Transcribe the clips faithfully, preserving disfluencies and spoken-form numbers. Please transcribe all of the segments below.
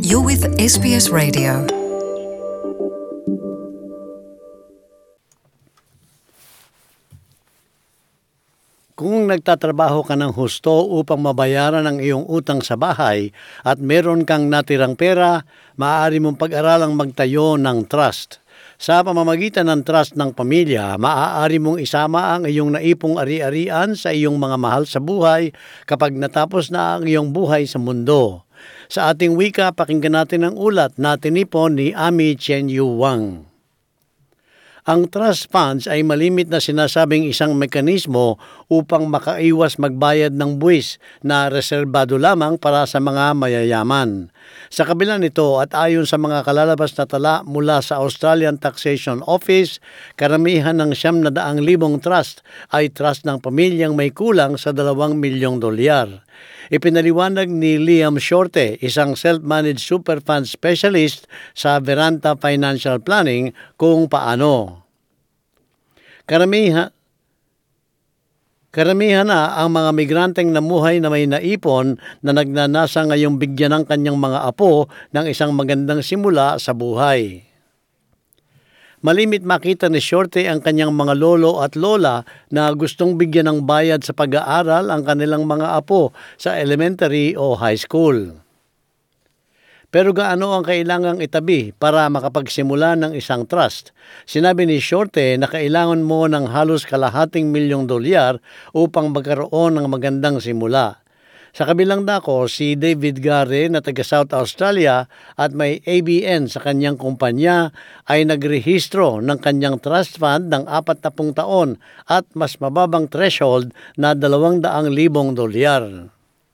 You're with S B S Radio. Kung nagtatrabaho ka ng husto upang mabayaran ang iyong utang sa bahay at meron kang natirang pera, maaari mong pag-aralang magtayo ng trust. Sa pamamagitan ng trust ng pamilya, maaari mong isama ang iyong naipong ari-arian sa iyong mga mahal sa buhay kapag natapos na ang iyong buhay sa mundo. Sa ating wika, pakinggan natin ang ulat na tinipon ni Ami Chen Yu Wang. Ang trust funds ay malimit na sinasabing isang mekanismo upang makaiwas magbayad ng buwis na reserbado lamang para sa mga mayayaman. Sa kabila nito at ayon sa mga kalalabas na tala mula sa Australian Taxation Office, karamihan ng siyam na daang libong trust ay trust ng pamilyang may kulang sa dalawang milyong dolyar. Ipinaliwanag ni Liam Shorte, isang self-managed super fund specialist sa Veranta Financial Planning, kung paano. Karamihan, karamihan na ang mga migranteng namuhay na may naipon na nagnanasa ngayong bigyan ng kanyang mga apo ng isang magandang simula sa buhay. Malimit makita ni Shorte ang kanyang mga lolo at lola na gustong bigyan ng bayad sa pag-aaral ang kanilang mga apo sa elementary o high school. Pero gaano ang kailangang itabi para makapagsimula ng isang trust? Sinabi ni Shorte na kailangan mo ng halos kalahating milyong dolyar upang magkaroon ng magandang simula. Sa kabilang dako, si David Gare na taga South Australia at may A B N sa kanyang kumpanya ay nagrehistro ng kanyang trust fund ng apat na pung taon at mas mababang threshold na dalawang daang libong dolyar.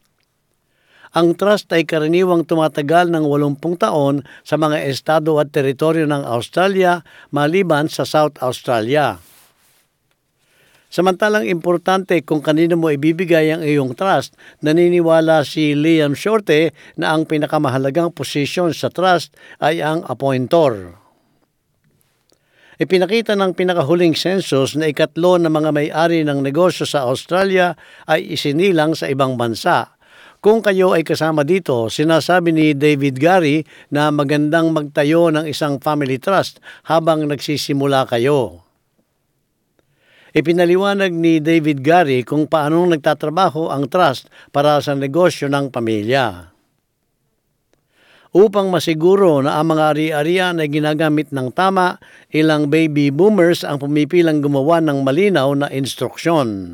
Ang trust ay karaniwang tumatagal ng walumpung taon sa mga estado at teritoryo ng Australia maliban sa South Australia. Samantalang importante kung kanino mo ibibigay ang iyong trust, naniniwala si Liam Shorte na ang pinakamahalagang posisyon sa trust ay ang appointor. Ipinakita ng pinakahuling census na ikatlo na mga may-ari ng negosyo sa Australia ay isinilang sa ibang bansa. Kung kayo ay kasama dito, sinasabi ni David Gary na magandang magtayo ng isang family trust habang nagsisimula kayo. Ipinaliwanag ni David Gary kung paano nagtatrabaho ang trust para sa negosyo ng pamilya. Upang masiguro na ang mga ari-arian ay ginagamit ng tama, ilang baby boomers ang pumipilang gumawa ng malinaw na instruksyon.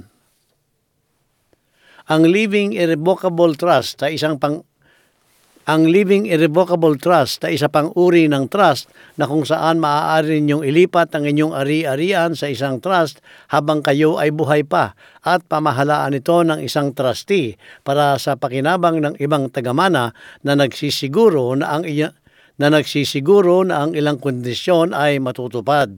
Ang Living Irrevocable Trust ay isang pang Ang Living Irrevocable Trust ay isa pang uri ng trust na kung saan maaari ninyong ilipat ang inyong ari-arian sa isang trust habang kayo ay buhay pa at pamahalaan ito ng isang trustee para sa pakinabang ng ibang tagamana na nagsisiguro na ang iya, na nagsisiguro na ang ilang kondisyon ay matutupad.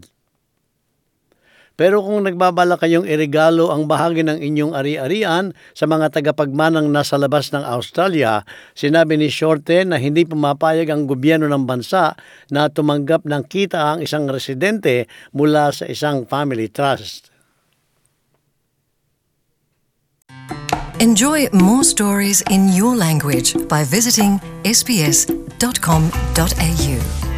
Pero kung nagbabala kayong iregalo ang bahagi ng inyong ari-arian sa mga tagapagmanang nasa labas ng Australia, sinabi ni Shorte na hindi pumapayag ang gobyerno ng bansa na tumanggap ng kita ang isang residente mula sa isang family trust. Enjoy more stories in your language by visiting s b s dot com dot a u.